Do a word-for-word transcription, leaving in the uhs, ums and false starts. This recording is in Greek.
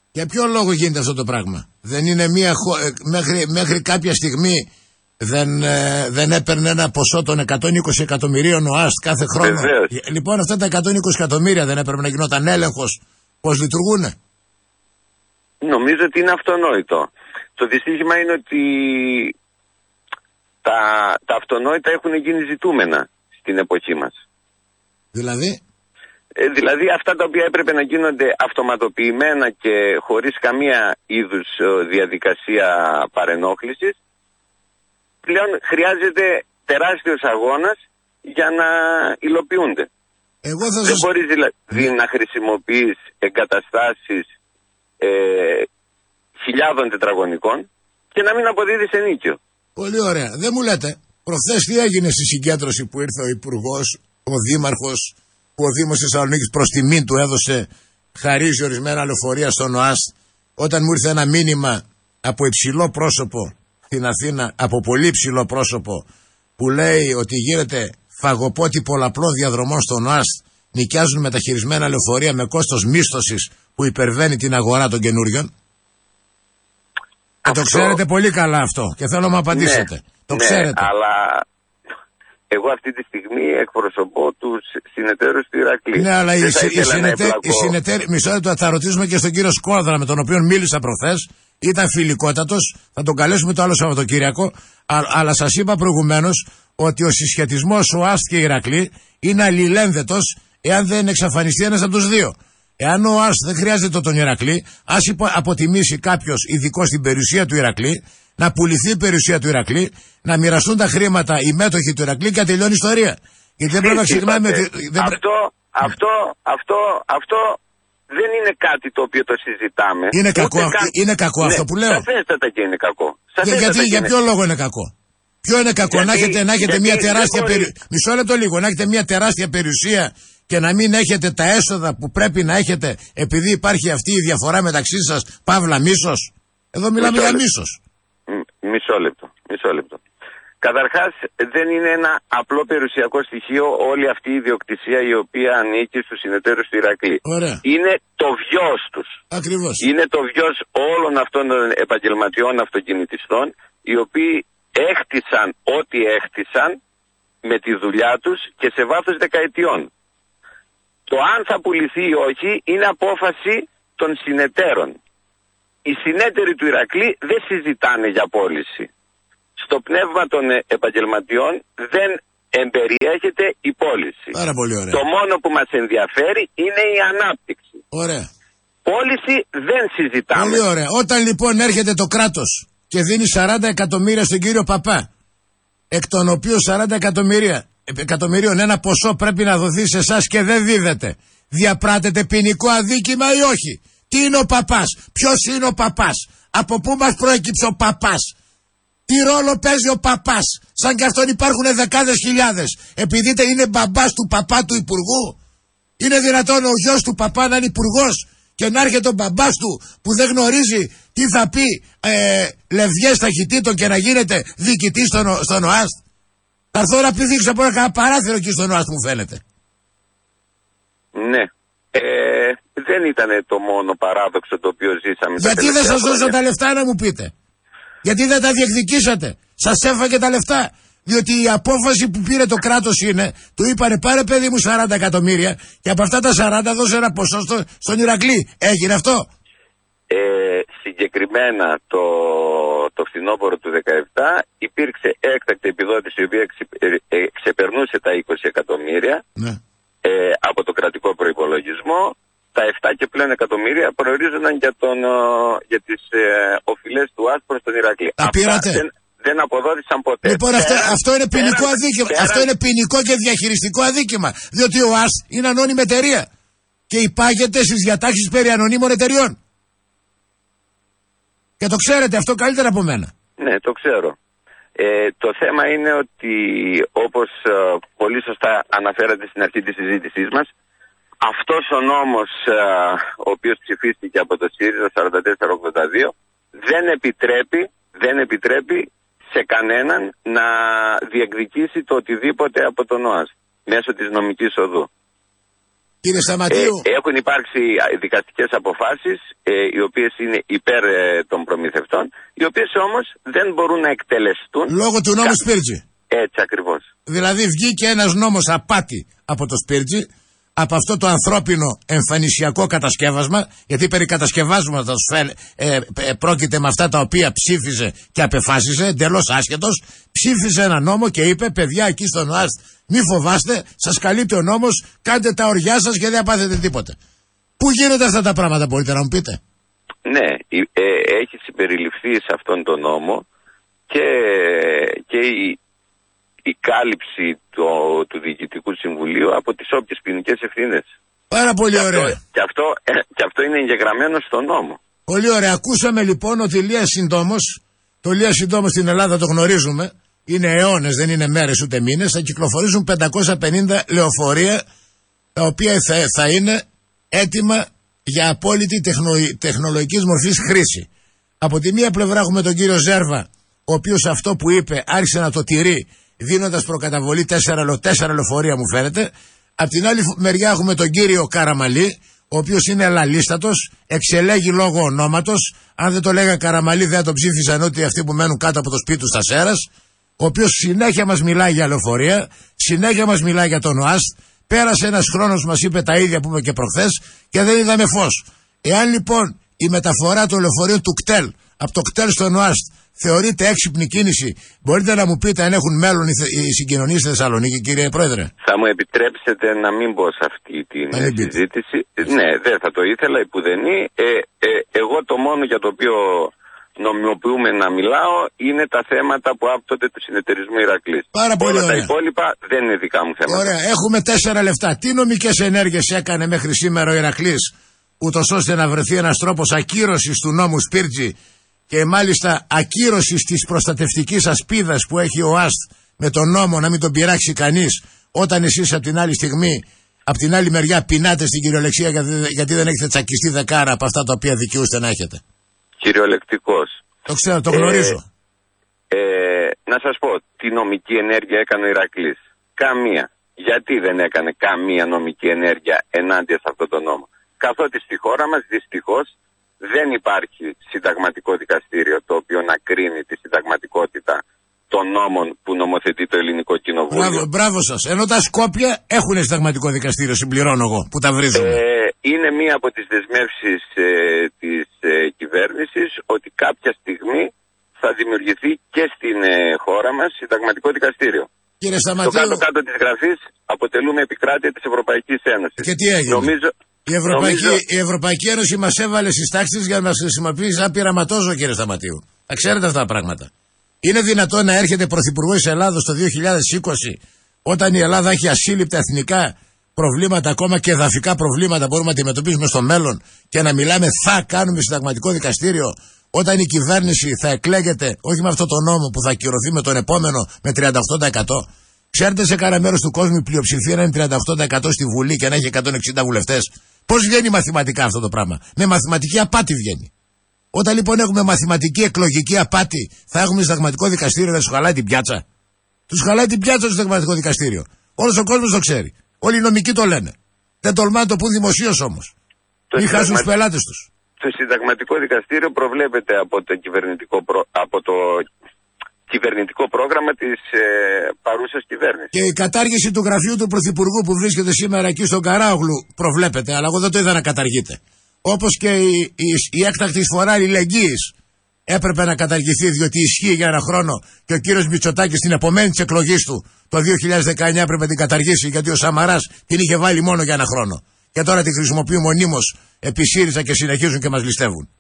Για ποιο λόγο γίνεται αυτό το πράγμα? Δεν είναι μία μέχρι, μέχρι κάποια στιγμή δεν, ε, δεν έπαιρνε ένα ποσό των εκατόν είκοσι εκατομμυρίων ο ΑΣΤ κάθε χρόνο? Βεβαίως. Λοιπόν, αυτά τα εκατόν είκοσι εκατομμύρια δεν έπρεπε να γινόταν έλεγχος πώς λειτουργούνε? Νομίζω ότι είναι αυτονόητο. Το δυστύχημα είναι ότι τα, τα αυτονόητα έχουν γίνει ζητούμενα στην εποχή μας. Δηλαδή? Ε, δηλαδή αυτά τα οποία έπρεπε να γίνονται αυτοματοποιημένα και χωρίς καμία είδους διαδικασία παρενόχλησης, πλέον χρειάζεται τεράστιος αγώνας για να υλοποιούνται. Εγώ θα Δεν σας... μπορείς δηλαδή να χρησιμοποιείς εγκαταστάσεις ε, χιλιάδων τετραγωνικών και να μην αποδίδεις ενίκιο. Πολύ ωραία. Δεν μου λέτε, προχθές τι έγινε στη συγκέντρωση που ήρθε ο Υπουργός, ο Δήμαρχος, που ο Δήμος Θεσσαλονίκης προς τιμήν του έδωσε, χαρίζει ορισμένα λεωφορεία στον ΟΑΣΤ, όταν μου ήρθε ένα μήνυμα από υψηλό πρόσωπο στην Αθήνα, από πολύ υψηλό πρόσωπο, που λέει ότι γίνεται φαγοπότη πολλαπλό διαδρομών στον ΟΑΣΤ, νοικιάζουν μεταχειρισμένα λεωφορεία με κόστος μίσθωσης που υπερβαίνει την αγορά των καινούριων. Και το ξέρετε πολύ καλά αυτό και θέλω να μου απαντήσετε. Ναι, το ναι, ξέρετε. Αλλά εγώ αυτή τη στιγμή εκπροσωπώ τους συνεταίρους του Ηρακλή. Ναι, αλλά οι, οι, συνεταίροι, οι συνεταίροι, μισό λεπτό, θα ρωτήσουμε και στον κύριο Σκόρδρα, με τον οποίο μίλησα προχθές. Ήταν φιλικότατος, θα τον καλέσουμε το άλλο Σαββατοκύριακο. Α, αλλά σας είπα προηγουμένως ότι ο συσχετισμός ο ΑΣΤ και Ηρακλή είναι αλληλένδετος εάν δεν εξαφανιστεί ένας από τους δύο. Εάν ο ΑΣΤ δεν χρειάζεται τον Ηρακλή, ας αποτιμήσει κάποιος ειδικό στην περιουσία του Ηρακλή, να πουληθεί η περιουσία του Ηρακλή, να μοιραστούν τα χρήματα οι μέτοχοι του Ηρακλή και να τελειώνει η ιστορία. Γιατί δεν πρέπει να ξεχνάμε ότι. Δεν αυτό, πρέ... αυτό, αυτό, αυτό δεν είναι κάτι το οποίο το συζητάμε. Είναι κακό, καν... είναι κακό ναι, αυτό που λέω. Σαφέστατα και είναι κακό. Για, γιατί, για ποιο λόγο είναι κακό? Ποιο είναι κακό? Γιατί, να έχετε, να έχετε μια τεράστια περιουσία. Μισό λεπτό λίγο. Να έχετε μια τεράστια περιουσία και να μην έχετε τα έσοδα που πρέπει να έχετε επειδή υπάρχει αυτή η διαφορά μεταξύ σας, παύλα μίσος. Εδώ μιλάμε μισό για μίσος. Μισό λεπτό, μισό λεπτό. Καταρχάς δεν είναι ένα απλό περιουσιακό στοιχείο όλη αυτή η ιδιοκτησία η οποία ανήκει στους συνεταίρους του Ηρακλή. Ωραία. Είναι το βιος τους. Ακριβώς. Είναι το βιος όλων αυτών των επαγγελματιών αυτοκινητιστών οι οποίοι έχτισαν ό,τι έχτισαν με τη δουλειά τους και σε βάθος δεκαετιών. Το αν θα πουληθεί ή όχι είναι απόφαση των συνεταίρων. Οι συνέτεροι του Ηρακλή δεν συζητάνε για πώληση. Στο πνεύμα των επαγγελματιών δεν εμπεριέχεται η πώληση. Πάρα πολύ ωραία. Το μόνο που μας ενδιαφέρει είναι η ανάπτυξη. Ωραία. Πώληση δεν συζητάμε. Πολύ ωραία. Όταν λοιπόν έρχεται το κράτος και δίνει σαράντα εκατομμύρια στον κύριο Παπά, εκ των οποίων σαράντα εκατομμύρια, εκατομμυρίων ένα ποσό πρέπει να δοθεί σε εσάς και δεν δίδεται, διαπράτεται ποινικό αδίκημα ή όχι? Τι είναι ο Παπάς? Ποιος είναι ο Παπάς? Από πού μας προέκυψε ο Παπάς? Τι ρόλο παίζει ο Παπάς? Σαν και αυτόν υπάρχουν δεκάδες χιλιάδες. Επειδή είναι μπαμπάς του Παπά του Υπουργού. Είναι δυνατόν ο γιος του Παπά να είναι υπουργός και να έρχεται ο μπαμπάς του που δεν γνωρίζει τι θα πει ε, λευδιές ταχυτήτων και να γίνεται διοικητής στον, στον ΟΑΣΤ? Θα έρθω να πηδήξω από ένα παράθυρο εκεί στον ΟΑΣΤ, μου φαίνεται. Ναι. Ε, δεν ήταν το μόνο παράδοξο το οποίο ζήσαμε. Γιατί δεν σας δώσω τα λεφτά να μου πείτε? Γιατί δεν τα διεκδικήσατε? Σας έφαγε τα λεφτά. Διότι η απόφαση που πήρε το κράτος είναι, του είπανε πάρε παιδί μου σαράντα εκατομμύρια και από αυτά τα σαράντα δώσε ένα ποσό στο, στον Ηρακλή. Έγινε αυτό? Ε, συγκεκριμένα το, το φθινόπωρο του δεκαεπτά υπήρξε έκτακτη επιδότηση η οποία ξε, ε, ξεπερνούσε τα είκοσι εκατομμύρια. Ναι. Ε, από το κρατικό προϋπολογισμό. Τα επτά και πλέον εκατομμύρια προορίζονταν για, τον, για τις ε, οφειλές του ΑΣΤ προς τον Ηρακλή. Τα πήρατε? Δεν, δεν αποδότησαν ποτέ. Λοιπόν, αυτό, αυτό είναι ποινικό πέραν, αδίκημα. Πέραν... Αυτό είναι ποινικό και διαχειριστικό αδίκημα. Διότι ο ΑΣΤ είναι ανώνυμη εταιρεία και υπάγεται στις διατάξεις περί ανωνύμων εταιριών. Και το ξέρετε αυτό καλύτερα από μένα. Ναι, το ξέρω. Ε, το θέμα είναι ότι όπως ε, πολύ σωστά αναφέρατε στην αρχή της συζήτησής μας, αυτός ο νόμος ε, ο οποίος ψηφίστηκε από το ΣΥΡΙΖΑ σαράντα τέσσερα ογδόντα δύο δεν επιτρέπει, δεν επιτρέπει σε κανέναν να διεκδικήσει το οτιδήποτε από τον ΟΑΣΤ μέσω της νομικής οδού. Κύριε Σταματίου. Ε, έχουν υπάρξει δικαστικές αποφάσεις ε, οι οποίες είναι υπέρ ε, των προμηθευτών, οι οποίες όμως δεν μπορούν να εκτελεστούν. Λόγω του νόμου κα... Σπίρτζη. Έτσι ακριβώς. Δηλαδή βγήκε ένας νόμος απάτη από το Σπίρτζη, από αυτό το ανθρώπινο εμφανισιακό κατασκεύασμα, γιατί περί κατασκευάσματος ε, ε, ε, πρόκειται με αυτά τα οποία ψήφιζε και απεφάσισε, εντελώς άσχετος, ψήφιζε ένα νόμο και είπε: παιδιά, εκεί στον ΟΑΣΤ, μη φοβάστε, σας καλύπτει ο νόμος, κάντε τα οριά σας και δεν πάθετε τίποτε. Πού γίνονται αυτά τα πράγματα, μπορείτε να μου πείτε? Ναι, ε, έχει συμπεριληφθεί σε αυτόν τον νόμο και, και η, η κάλυψη το, του Διοικητικού Συμβουλίου από τις όποιες ποινικές ευθύνες. Πάρα πολύ και ωραία. Αυτό, και, αυτό, και αυτό είναι εγγεγραμμένο στον νόμο. Πολύ ωραία. Ακούσαμε λοιπόν ότι Λία Συντόμος, το Λία Συντόμος στην Ελλάδα το γνωρίζουμε, είναι αιώνες, δεν είναι μέρες ούτε μήνες, θα κυκλοφορήσουν πεντακόσια πενήντα λεωφορεία, τα οποία θα, θα είναι έτοιμα για απόλυτη τεχνο, τεχνολογικής μορφής χρήση. Από τη μία πλευρά έχουμε τον κύριο Ζέρβα, ο οποίος αυτό που είπε άρχισε να το τηρεί, δίνοντας προκαταβολή τέσσερα, τέσσερα λεωφορεία μου φαίνεται. Απ' την άλλη μεριά έχουμε τον κύριο Καραμαλή, ο οποίος είναι λαλίστατος, εξελέγει λόγω ονόματος. Αν δεν το λέγανε Καραμαλή δεν θα το ψήφισαν ότι αυτοί που μένουν κάτω από το σπίτι του στα Σέρας, ο οποίος συνέχεια μας μιλάει για λεωφορεία, συνέχεια μας μιλάει για τον ΟΑΣΤ. Πέρασε ένας χρόνος, μας είπε τα ίδια που είπε και προχθές και δεν είδαμε φως. Εάν λοιπόν η μεταφορά των λεωφορείων του ΚΤΕΛ από το ΚΤΕΛ στον ΟΑΣΤ θεωρείται έξυπνη κίνηση, μπορείτε να μου πείτε αν έχουν μέλλον οι, θε, οι συγκοινωνίες στη Θεσσαλονίκη, κύριε Πρόεδρε? Θα μου επιτρέψετε να μην μπω σε αυτή τη συζήτηση? Ναι, δεν θα το ήθελα, υπουδενή. Ε, ε, εγώ το μόνο για το οποίο νομιμοποιούμε να μιλάω είναι τα θέματα που άπτονται του συνεταιρισμού Ηρακλής. Πάρα πολύ Όλα ωραία. Τα υπόλοιπα δεν είναι δικά μου θέματα. Ωραία, έχουμε τέσσερα λεφτά. Τι νομικές ενέργειες έκανε μέχρι σήμερα ο Ηρακλής, ούτως ώστε να βρεθεί ένας τρόπος ακύρωσης του νόμου Σπίρτζη και μάλιστα ακύρωσης της προστατευτικής ασπίδας που έχει ο ΟΑΣΤ με τον νόμο να μην τον πειράξει κανείς, όταν εσείς από την άλλη στιγμή, από την άλλη μεριά πεινάτε στην κυριολεξία γιατί, γιατί δεν έχετε τσακιστεί δεκάρα από αυτά τα οποία δικαιούστε να έχετε? Κυριολεκτικός. Το ξέρω, το γνωρίζω. Ε, ε, να σας πω, τι νομική ενέργεια έκανε ο Ηρακλής? Καμία. Γιατί δεν έκανε καμία νομική ενέργεια ενάντια σε αυτόν τον νόμο? Καθότι στη χώρα μας δυστυχώς δεν υπάρχει συνταγματικό δικαστήριο το οποίο να κρίνει τη συνταγματικότητα των νόμων που νομοθετεί το Ελληνικό Κοινοβούλιο. Μπράβο, μπράβο σας. Ενώ τα Σκόπια έχουν συνταγματικό δικαστήριο, συμπληρώνω εγώ, που τα βρίζουμε. Ε, είναι μία από τις δεσμεύσεις ε, της ε, κυβέρνησης ότι κάποια στιγμή θα δημιουργηθεί και στην ε, χώρα μας συνταγματικό δικαστήριο. Κύριε Σταματίου, στο κάτω-κάτω της γραφής αποτελούμε επικράτεια της Ευρωπαϊκής Ένωσης. Και τι έγινε? Νομίζω, η, Ευρωπαϊκή, νομίζω... η Ευρωπαϊκή Ένωση μας έβαλε στις τάξεις για να μας χρησιμοποιήσει σαν πειραματόζω, κύριε Σταματίου. Θα ξέρετε αυτά τα πράγματα. Είναι δυνατόν να έρχεται πρωθυπουργός της Ελλάδος το δύο χιλιάδες είκοσι, όταν η Ελλάδα έχει ασύλληπτα εθνικά προβλήματα, ακόμα και εδαφικά προβλήματα μπορούμε να αντιμετωπίσουμε στο μέλλον, και να μιλάμε θα κάνουμε συνταγματικό δικαστήριο, όταν η κυβέρνηση θα εκλέγεται όχι με αυτό το νόμο που θα ακυρωθεί με τον επόμενο με τριάντα οκτώ τοις εκατό. Ξέρετε, σε κανένα μέρος του κόσμου η πλειοψηφία να είναι τριάντα οκτώ τοις εκατό στη Βουλή και να έχει εκατόν εξήντα βουλευτές. Πώς βγαίνει μαθηματικά αυτό το πράγμα? Με μαθηματική απάτη βγαίνει. Όταν λοιπόν έχουμε μαθηματική εκλογική απάτη, θα έχουμε συνταγματικό δικαστήριο να τους χαλάει την πιάτσα? Τους χαλάει την πιάτσα το συνταγματικό δικαστήριο. Όλος ο κόσμος το ξέρει. Όλοι οι νομικοί το λένε. Δεν τολμάνε το πούν δημοσίως όμως. Μην χάσουν συνταγμα... τους πελάτες τους. Το συνταγματικό δικαστήριο προβλέπεται από το κυβερνητικό, προ... από το κυβερνητικό πρόγραμμα της ε, παρούσας κυβέρνησης. Και η κατάργηση του γραφείου του Πρωθυπουργού που βρίσκεται σήμερα εκεί στον Καράογλου προβλέπεται, αλλά εγώ δεν το είδα να καταργείται. Όπως και η, η, η έκτακτη εισφορά αλληλεγγύης έπρεπε να καταργηθεί, διότι ισχύει για ένα χρόνο και ο κύριος Μητσοτάκης στην επομένη της εκλογής του το δύο χιλιάδες δεκαεννιά έπρεπε να την καταργήσει, γιατί ο Σαμαράς την είχε βάλει μόνο για ένα χρόνο. Και τώρα τη χρησιμοποιεί μονίμως επί ΣΥΡΙΖΑ και συνεχίζουν και μας ληστεύουν.